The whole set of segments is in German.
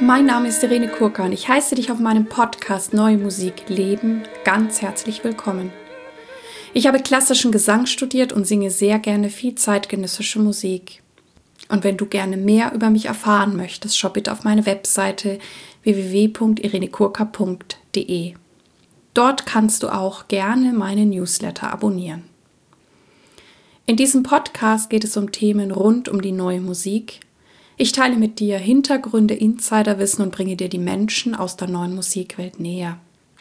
Mein Name ist Irene Kurka und ich heiße dich auf meinem Podcast Neue Musik Leben ganz herzlich willkommen. Ich habe klassischen Gesang studiert und singe sehr gerne viel zeitgenössische Musik. Und wenn du gerne mehr über mich erfahren möchtest, schau bitte auf meine Webseite www.irenekurka.de. Dort kannst du auch gerne meine Newsletter abonnieren. In diesem Podcast geht es um Themen rund um die neue Musik. Ich teile mit dir Hintergründe, Insiderwissen und bringe dir die Menschen aus der neuen Musikwelt näher.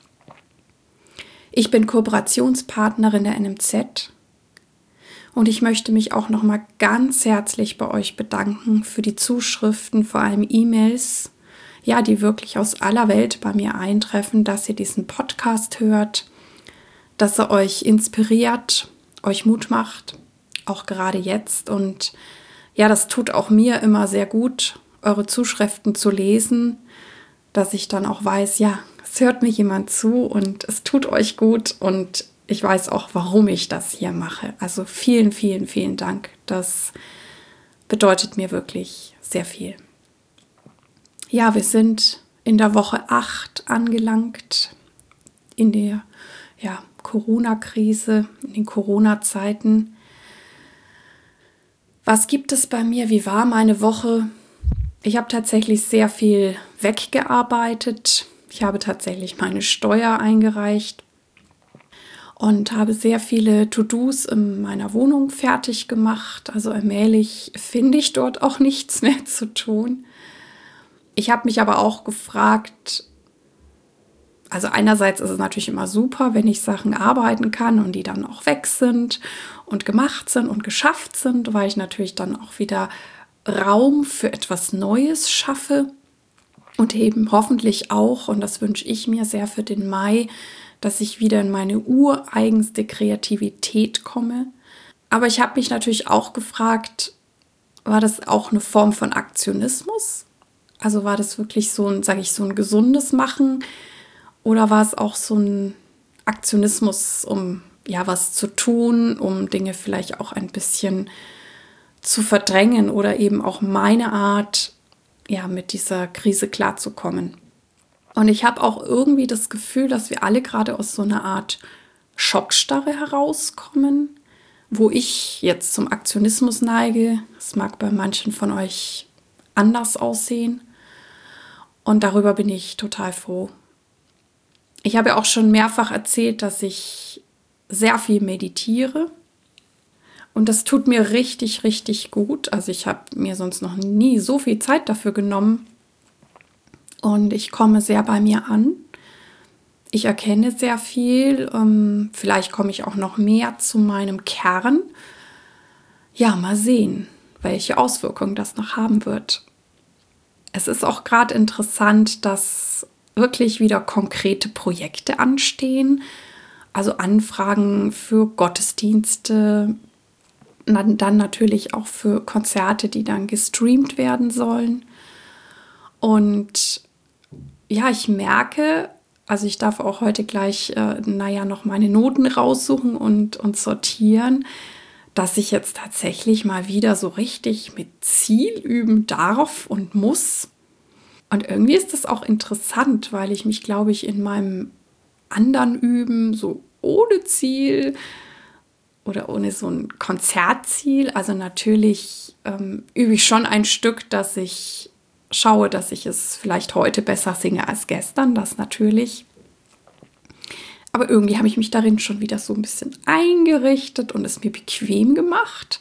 Ich bin Kooperationspartnerin der NMZ und ich möchte mich auch nochmal ganz herzlich bei euch bedanken für die Zuschriften, vor allem E-Mails, ja, die wirklich aus aller Welt bei mir eintreffen, dass ihr diesen Podcast hört, dass er euch inspiriert, euch Mut macht, auch gerade jetzt. Und ja, das tut auch mir immer sehr gut, eure Zuschriften zu lesen, dass ich dann auch weiß, ja, es hört mir jemand zu und es tut euch gut und ich weiß auch, warum ich das hier mache. Also vielen, vielen, vielen Dank. Das bedeutet mir wirklich sehr viel. Ja, wir sind in der Woche 8 angelangt, in der Corona-Krise, in den Corona-Zeiten. Was gibt es bei mir? Wie war meine Woche? Ich habe tatsächlich sehr viel weggearbeitet. Ich habe tatsächlich meine Steuer eingereicht und habe sehr viele To-Dos in meiner Wohnung fertig gemacht. Also allmählich finde ich dort auch nichts mehr zu tun. Ich habe mich aber auch gefragt, also einerseits ist es natürlich immer super, wenn ich Sachen arbeiten kann und die dann auch weg sind und gemacht sind und geschafft sind, weil ich natürlich dann auch wieder Raum für etwas Neues schaffe und eben hoffentlich auch, und das wünsche ich mir sehr für den Mai, dass ich wieder in meine ureigenste Kreativität komme. Aber ich habe mich natürlich auch gefragt, war das auch eine Form von Aktionismus? Also war das wirklich so ein gesundes Machen? Oder war es auch so ein Aktionismus, um was zu tun, um Dinge vielleicht auch ein bisschen zu verdrängen oder eben auch meine Art, mit dieser Krise klarzukommen. Und ich habe auch irgendwie das Gefühl, dass wir alle gerade aus so einer Art Schockstarre herauskommen, wo ich jetzt zum Aktionismus neige. Das mag bei manchen von euch anders aussehen. Und darüber bin ich total froh. Ich habe ja auch schon mehrfach erzählt, dass ich sehr viel meditiere und das tut mir richtig, richtig gut. Also ich habe mir sonst noch nie so viel Zeit dafür genommen und ich komme sehr bei mir an. Ich erkenne sehr viel, vielleicht komme ich auch noch mehr zu meinem Kern. Ja, mal sehen, welche Auswirkungen das noch haben wird. Es ist auch gerade interessant, dass wirklich wieder konkrete Projekte anstehen, also Anfragen für Gottesdienste, dann natürlich auch für Konzerte, die dann gestreamt werden sollen. Und ja, ich merke, also ich darf auch heute gleich noch meine Noten raussuchen und sortieren, dass ich jetzt tatsächlich mal wieder so richtig mit Ziel üben darf und muss. Und irgendwie ist das auch interessant, weil ich mich, glaube ich, in meinem anderen Üben so ohne Ziel oder ohne so ein Konzertziel, also natürlich übe ich schon ein Stück, dass ich schaue, dass ich es vielleicht heute besser singe als gestern, das natürlich. Aber irgendwie habe ich mich darin schon wieder so ein bisschen eingerichtet und es mir bequem gemacht.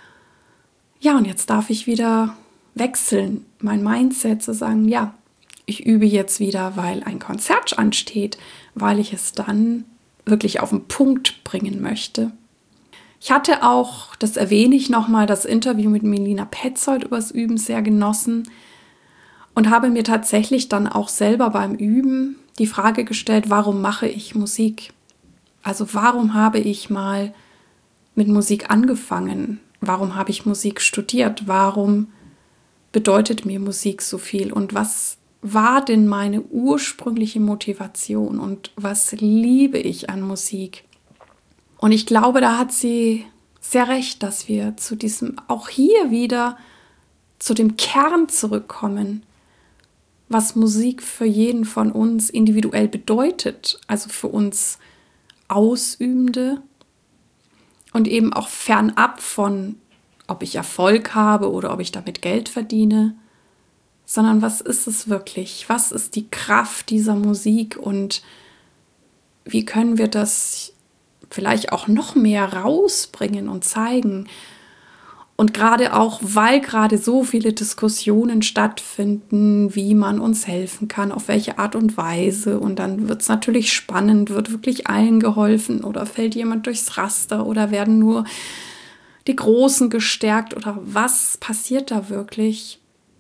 Ja, und jetzt darf ich wieder wechseln, mein Mindset zu sagen, ja, ich übe jetzt wieder, weil ein Konzert ansteht, weil ich es dann wirklich auf den Punkt bringen möchte. Ich hatte auch, das erwähne ich nochmal, das Interview mit Melina Petzold übers Üben sehr genossen und habe mir tatsächlich dann auch selber beim Üben die Frage gestellt, warum mache ich Musik? Also warum habe ich mal mit Musik angefangen? Warum habe ich Musik studiert? Warum bedeutet mir Musik so viel? Und was war denn meine ursprüngliche Motivation? Und was liebe ich an Musik? Und ich glaube, da hat sie sehr recht, dass wir zu diesem, auch hier wieder, zu dem Kern zurückkommen. was Musik für jeden von uns individuell bedeutet, also für uns Ausübende und eben auch fernab von, ob ich Erfolg habe oder ob ich damit Geld verdiene, sondern was ist es wirklich? Was ist die Kraft dieser Musik und wie können wir das vielleicht auch noch mehr rausbringen und zeigen? Und gerade auch, weil gerade so viele Diskussionen stattfinden, wie man uns helfen kann, auf welche Art und Weise. Und dann wird es natürlich spannend, wird wirklich allen geholfen oder fällt jemand durchs Raster oder werden nur die Großen gestärkt oder was passiert da wirklich?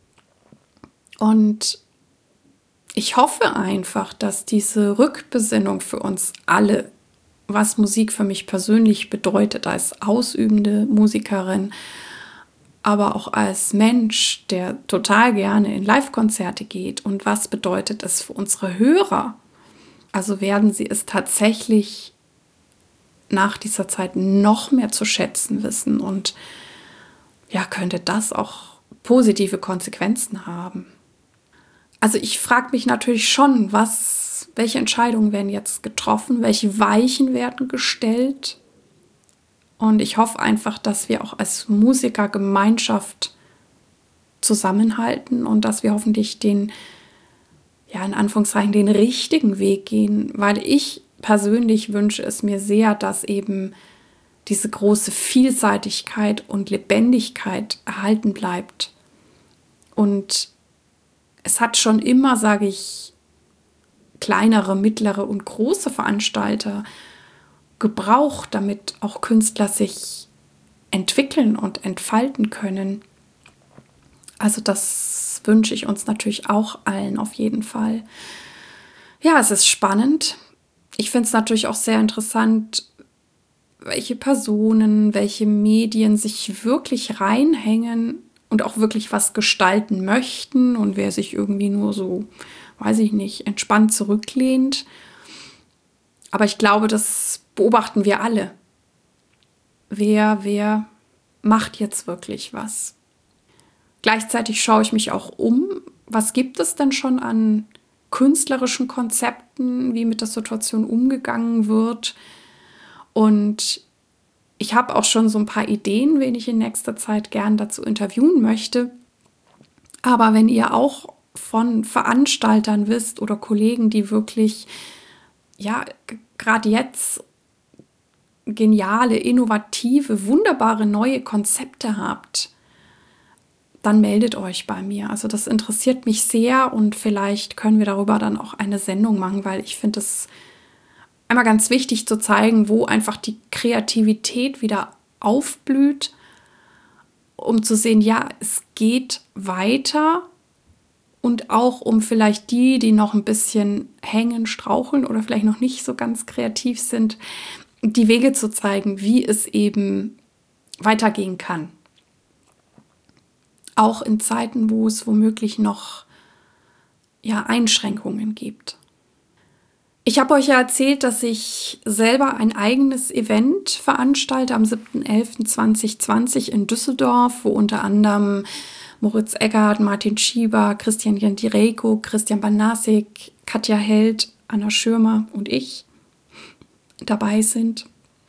Und ich hoffe einfach, dass diese Rückbesinnung für uns alle, was Musik für mich persönlich bedeutet als ausübende Musikerin, aber auch als Mensch, der total gerne in Live-Konzerte geht. Und was bedeutet es für unsere Hörer? Also werden sie es tatsächlich nach dieser Zeit noch mehr zu schätzen wissen und ja, könnte das auch positive Konsequenzen haben. Also ich frage mich natürlich schon, welche Entscheidungen werden jetzt getroffen, welche Weichen werden gestellt. Und ich hoffe einfach, dass wir auch als Musikergemeinschaft zusammenhalten und dass wir hoffentlich den, ja, in Anführungszeichen, den richtigen Weg gehen, weil ich persönlich wünsche es mir sehr, dass eben diese große Vielseitigkeit und Lebendigkeit erhalten bleibt. Und es hat schon immer, sage ich, kleinere, mittlere und große Veranstalter gebraucht, damit auch Künstler sich entwickeln und entfalten können. Also das wünsche ich uns natürlich auch allen auf jeden Fall. Ja, es ist spannend. Ich finde es natürlich auch sehr interessant, welche Personen, welche Medien sich wirklich reinhängen und auch wirklich was gestalten möchten und wer sich irgendwie nur so, weiß ich nicht, entspannt zurücklehnt. Aber ich glaube, das beobachten wir alle. Wer macht jetzt wirklich was? Gleichzeitig schaue ich mich auch um. Was gibt es denn schon an künstlerischen Konzepten, wie mit der Situation umgegangen wird? Und ich habe auch schon so ein paar Ideen, wen ich in nächster Zeit gern dazu interviewen möchte. Aber wenn ihr auch von Veranstaltern wisst oder Kollegen, die wirklich, ja, gerade jetzt geniale, innovative, wunderbare neue Konzepte habt, dann meldet euch bei mir. Also das interessiert mich sehr und vielleicht können wir darüber dann auch eine Sendung machen, weil ich finde es einmal ganz wichtig zu zeigen, wo einfach die Kreativität wieder aufblüht, um zu sehen, ja, es geht weiter und auch um vielleicht die noch ein bisschen hängen, straucheln oder vielleicht noch nicht so ganz kreativ sind, die Wege zu zeigen, wie es eben weitergehen kann. Auch in Zeiten, wo es womöglich noch, ja, Einschränkungen gibt. Ich habe euch ja erzählt, dass ich selber ein eigenes Event veranstalte am 7.11.2020 in Düsseldorf, wo unter anderem Moritz Eggert, Martin Schieber, Christian Jentireko, Christian Banasik, Katja Held, Anna Schirmer und ich dabei sind.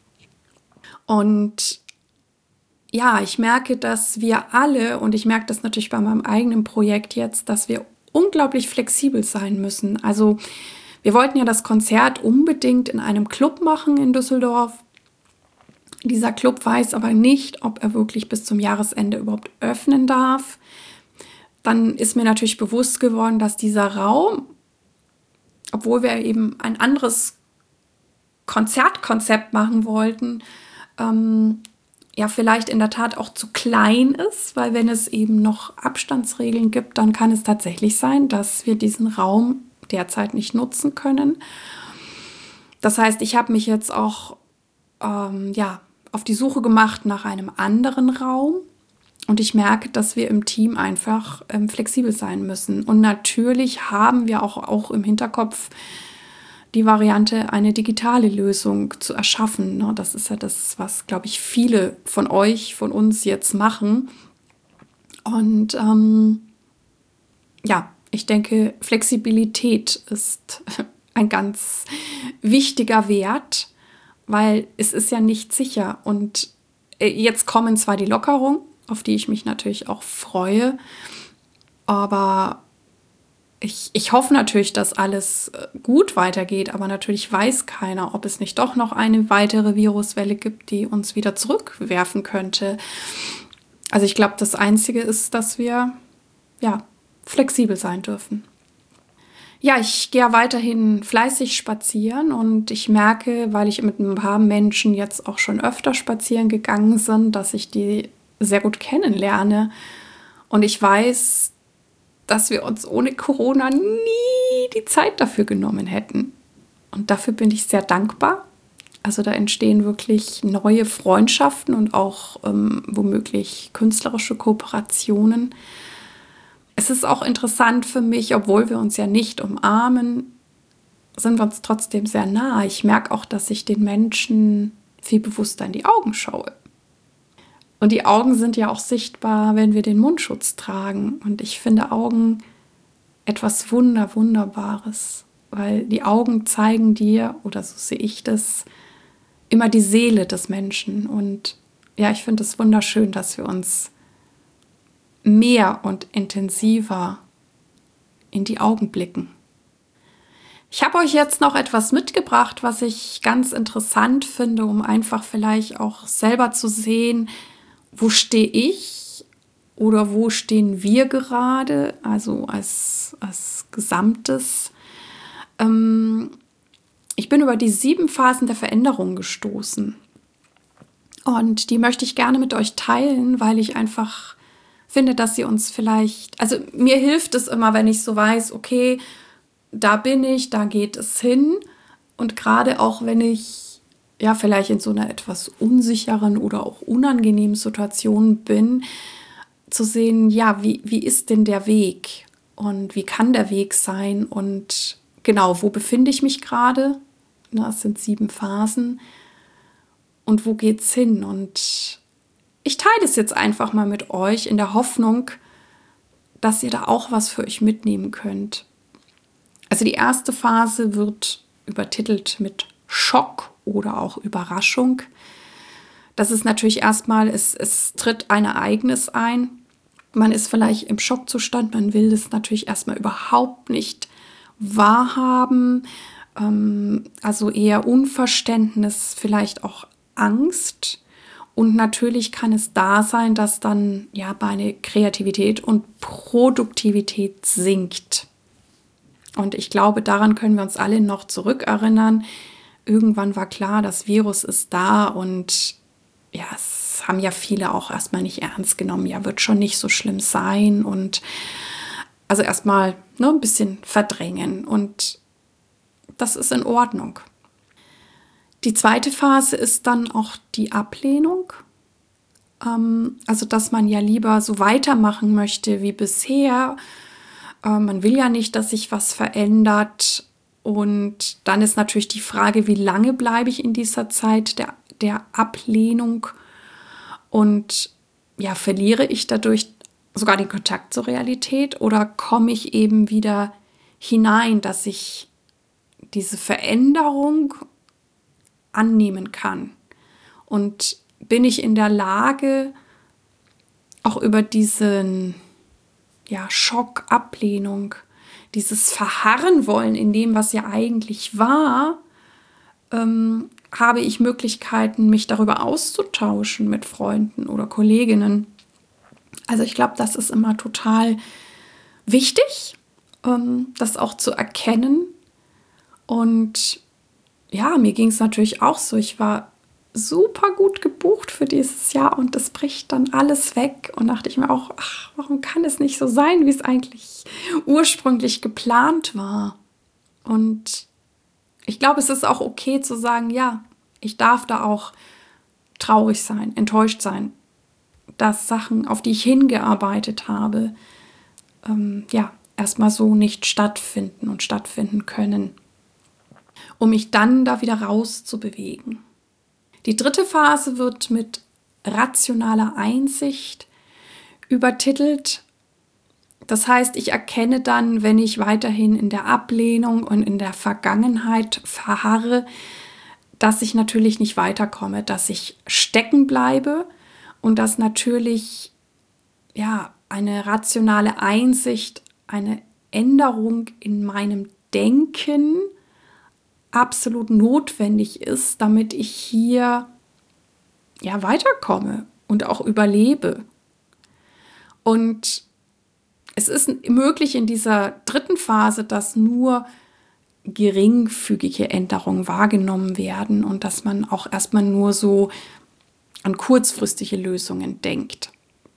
Und ja, ich merke, dass wir alle, und ich merke das natürlich bei meinem eigenen Projekt jetzt, dass wir unglaublich flexibel sein müssen. Also wir wollten ja das Konzert unbedingt in einem Club machen in Düsseldorf. Dieser Club weiß aber nicht, ob er wirklich bis zum Jahresende überhaupt öffnen darf. Dann ist mir natürlich bewusst geworden, dass dieser Raum, obwohl wir eben ein anderes Konzertkonzept machen wollten, ja, vielleicht in der Tat auch zu klein ist, weil wenn es eben noch Abstandsregeln gibt, dann kann es tatsächlich sein, dass wir diesen Raum derzeit nicht nutzen können. Das heißt, ich habe mich jetzt auch auf die Suche gemacht nach einem anderen Raum und ich merke, dass wir im Team einfach flexibel sein müssen. Und natürlich haben wir auch im Hinterkopf die Variante, eine digitale Lösung zu erschaffen. Ne? Das ist ja das, was, glaube ich, viele von euch, von uns jetzt machen. Und ja, Ich denke, Flexibilität ist ein ganz wichtiger Wert, weil es ist ja nicht sicher. Und jetzt kommen zwar die Lockerungen, auf die ich mich natürlich auch freue, aber ich hoffe natürlich, dass alles gut weitergeht, aber natürlich weiß keiner, ob es nicht doch noch eine weitere Viruswelle gibt, die uns wieder zurückwerfen könnte. Also ich glaube, das Einzige ist, dass wir flexibel sein dürfen. Ja, ich gehe weiterhin fleißig spazieren und ich merke, weil ich mit ein paar Menschen jetzt auch schon öfter spazieren gegangen bin, dass ich die sehr gut kennenlerne. Und ich weiß, dass wir uns ohne Corona nie die Zeit dafür genommen hätten. Und dafür bin ich sehr dankbar. Also da entstehen wirklich neue Freundschaften und auch womöglich künstlerische Kooperationen. Es ist auch interessant für mich, obwohl wir uns ja nicht umarmen, sind wir uns trotzdem sehr nah. Ich merke auch, dass ich den Menschen viel bewusster in die Augen schaue. Und die Augen sind ja auch sichtbar, wenn wir den Mundschutz tragen. Und ich finde Augen etwas Wunderbares, weil die Augen zeigen dir, oder so sehe ich das, immer die Seele des Menschen. Und ja, ich finde es wunderschön, dass wir uns mehr und intensiver in die Augen blicken. Ich habe euch jetzt noch etwas mitgebracht, was ich ganz interessant finde, um einfach vielleicht auch selber zu sehen, wo stehe ich oder wo stehen wir gerade, also als Gesamtes. Ich bin über die 7 Phasen der Veränderung gestoßen. Und die möchte ich gerne mit euch teilen, weil ich einfach finde, dass sie uns vielleicht, also mir hilft es immer, wenn ich so weiß, okay, da bin ich, da geht es hin. Und gerade auch, wenn ich ja vielleicht in so einer etwas unsicheren oder auch unangenehmen Situation bin, zu sehen, ja, wie ist denn der Weg und wie kann der Weg sein und genau, wo befinde ich mich gerade? Es sind 7 Phasen und wo geht's hin? Und ich teile es jetzt einfach mal mit euch in der Hoffnung, dass ihr da auch was für euch mitnehmen könnt. Also die erste Phase wird übertitelt mit Schock oder auch Überraschung. Das ist natürlich erstmal, es tritt ein Ereignis ein. Man ist vielleicht im Schockzustand, man will das natürlich erstmal überhaupt nicht wahrhaben. Also eher Unverständnis, vielleicht auch Angst. Und natürlich kann es da sein, dass dann ja meine Kreativität und Produktivität sinkt. Und ich glaube, daran können wir uns alle noch zurückerinnern. Irgendwann war klar, das Virus ist da und ja, es haben ja viele auch erstmal nicht ernst genommen. Ja, wird schon nicht so schlimm sein und also erstmal ein bisschen verdrängen und das ist in Ordnung. Die zweite Phase ist dann auch die Ablehnung. Also, dass man ja lieber so weitermachen möchte wie bisher. Man will ja nicht, dass sich was verändert. Und dann ist natürlich die Frage, wie lange bleibe ich in dieser Zeit der Ablehnung? Und ja, verliere ich dadurch sogar den Kontakt zur Realität oder komme ich eben wieder hinein, dass ich diese Veränderung annehmen kann? Und bin ich in der Lage, auch über diesen Schock, Ablehnung, dieses Verharren wollen in dem, was ja eigentlich war, habe ich Möglichkeiten, mich darüber auszutauschen mit Freunden oder Kolleginnen. Also ich glaube, das ist immer total wichtig, das auch zu erkennen. Und ja, mir ging es natürlich auch so. Ich war super gut gebucht für dieses Jahr und das bricht dann alles weg. Und dachte ich mir auch, ach, warum kann es nicht so sein, wie es eigentlich ursprünglich geplant war? Und ich glaube, es ist auch okay zu sagen, ja, ich darf da auch traurig sein, enttäuscht sein, dass Sachen, auf die ich hingearbeitet habe, erstmal so nicht stattfinden und stattfinden können, um mich dann da wieder rauszubewegen. Die dritte Phase wird mit rationaler Einsicht übertitelt. Das heißt, ich erkenne dann, wenn ich weiterhin in der Ablehnung und in der Vergangenheit verharre, dass ich natürlich nicht weiterkomme, dass ich stecken bleibe und dass natürlich eine rationale Einsicht, eine Änderung in meinem Denken absolut notwendig ist, damit ich hier weiterkomme und auch überlebe. Und es ist möglich in dieser dritten Phase, dass nur geringfügige Änderungen wahrgenommen werden und dass man auch erstmal nur so an kurzfristige Lösungen denkt.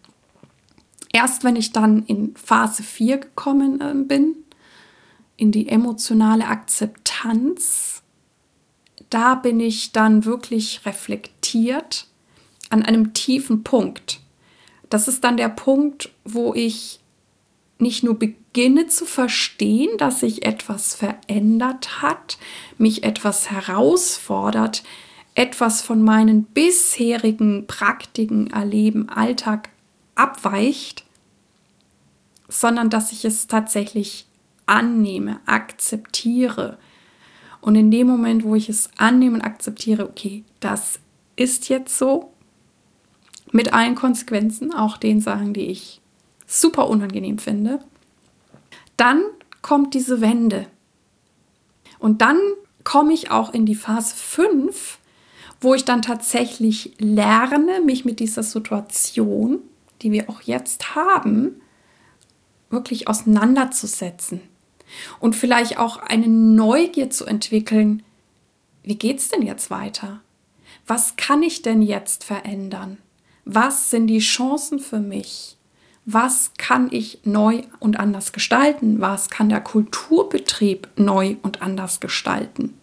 Erst wenn ich dann in Phase 4 gekommen bin, in die emotionale Akzeptanz, da bin ich dann wirklich reflektiert an einem tiefen Punkt. Das ist dann der Punkt, wo ich nicht nur beginne zu verstehen, dass sich etwas verändert hat, mich etwas herausfordert, etwas von meinen bisherigen Praktiken, Erleben, Alltag abweicht, sondern dass ich es tatsächlich annehme, akzeptiere. Und in dem Moment, wo ich es annehme und akzeptiere, okay, das ist jetzt so, mit allen Konsequenzen, auch den Sachen, die ich super unangenehm finde, dann kommt diese Wende. Und dann komme ich auch in die Phase 5, wo ich dann tatsächlich lerne, mich mit dieser Situation, die wir auch jetzt haben, wirklich auseinanderzusetzen. Und vielleicht auch eine Neugier zu entwickeln, wie geht es denn jetzt weiter? Was kann ich denn jetzt verändern? Was sind die Chancen für mich? Was kann ich neu und anders gestalten? Was kann der Kulturbetrieb neu und anders gestalten?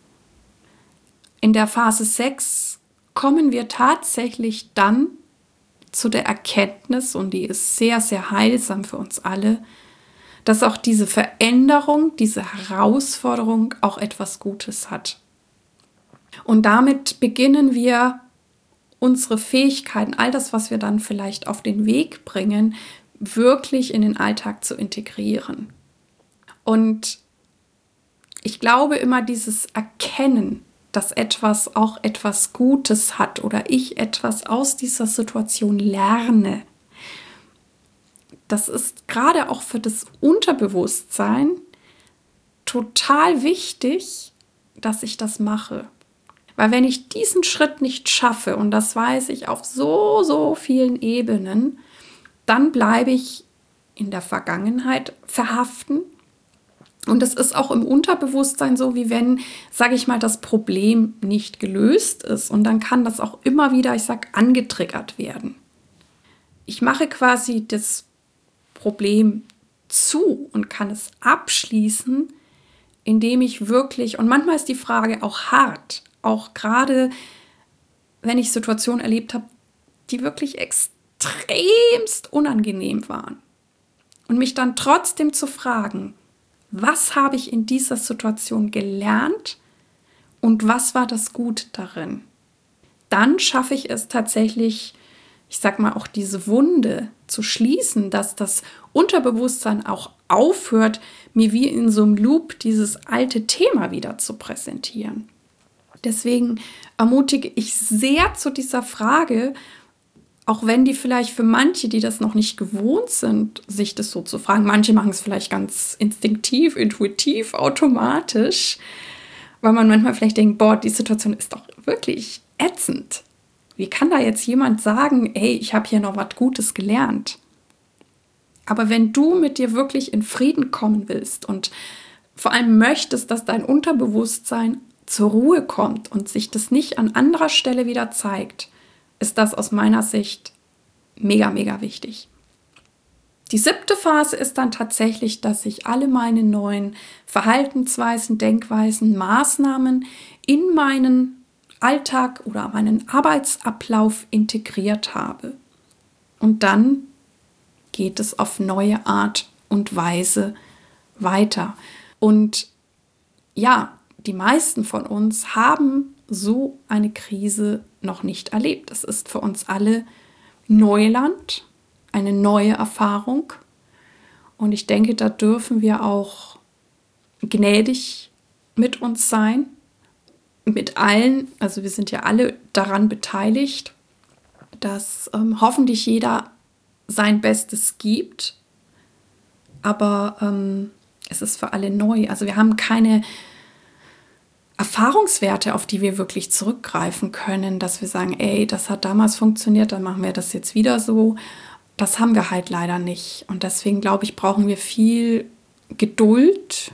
In der Phase 6 kommen wir tatsächlich dann zu der Erkenntnis, und die ist sehr, sehr heilsam für uns alle, dass auch diese Veränderung, diese Herausforderung auch etwas Gutes hat. Und damit beginnen wir unsere Fähigkeiten, all das, was wir dann vielleicht auf den Weg bringen, wirklich in den Alltag zu integrieren. Und ich glaube immer, dieses Erkennen, dass etwas auch etwas Gutes hat oder ich etwas aus dieser Situation lerne, das ist gerade auch für das Unterbewusstsein total wichtig, dass ich das mache. Weil wenn ich diesen Schritt nicht schaffe, und das weiß ich auf so, so vielen Ebenen, dann bleibe ich in der Vergangenheit verhaften. Und es ist auch im Unterbewusstsein so, wie wenn, sage ich mal, das Problem nicht gelöst ist. Und dann kann das auch immer wieder, angetriggert werden. Ich mache quasi das Problem zu und kann es abschließen, indem ich wirklich, und manchmal ist die Frage auch hart, auch gerade wenn ich Situationen erlebt habe, die wirklich extremst unangenehm waren. Und mich dann trotzdem zu fragen, was habe ich in dieser Situation gelernt und was war das Gute darin? Dann schaffe ich es tatsächlich, auch diese Wunde zu schließen, dass das Unterbewusstsein auch aufhört, mir wie in so einem Loop dieses alte Thema wieder zu präsentieren. Deswegen ermutige ich sehr zu dieser Frage, auch wenn die vielleicht für manche, die das noch nicht gewohnt sind, sich das so zu fragen. Manche machen es vielleicht ganz instinktiv, intuitiv, automatisch, weil man manchmal vielleicht denkt, boah, die Situation ist doch wirklich ätzend. Wie kann da jetzt jemand sagen, ey, ich habe hier noch was Gutes gelernt? Aber wenn du mit dir wirklich in Frieden kommen willst und vor allem möchtest, dass dein Unterbewusstsein zur Ruhe kommt und sich das nicht an anderer Stelle wieder zeigt, ist das aus meiner Sicht mega, mega wichtig. Die 7. Phase ist dann tatsächlich, dass ich alle meine neuen Verhaltensweisen, Denkweisen, Maßnahmen in meinen Alltag oder meinen Arbeitsablauf integriert habe. Und dann geht es auf neue Art und Weise weiter. Und ja, die meisten von uns haben so eine Krise noch nicht erlebt. Es ist für uns alle Neuland, eine neue Erfahrung. Und ich denke, da dürfen wir auch gnädig mit uns sein, mit allen. Also wir sind ja alle daran beteiligt, dass hoffentlich jeder sein Bestes gibt. Aber es ist für alle neu. Also wir haben keine Erfahrungswerte, auf die wir wirklich zurückgreifen können, dass wir sagen, ey, das hat damals funktioniert, dann machen wir das jetzt wieder so. Das haben wir halt leider nicht. Und deswegen, glaube ich, brauchen wir viel Geduld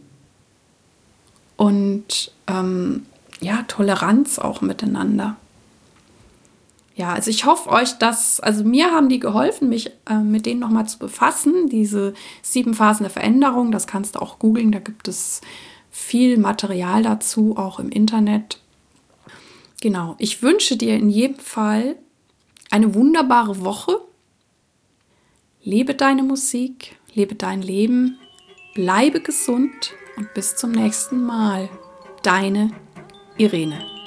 und Toleranz auch miteinander. Ja, also ich hoffe euch, also mir haben die geholfen, mich mit denen nochmal zu befassen. Diese 7 Phasen der Veränderung, das kannst du auch googeln, da gibt es viel Material dazu, auch im Internet. Genau, ich wünsche dir in jedem Fall eine wunderbare Woche. Lebe deine Musik, lebe dein Leben, bleibe gesund und bis zum nächsten Mal. Deine Irene.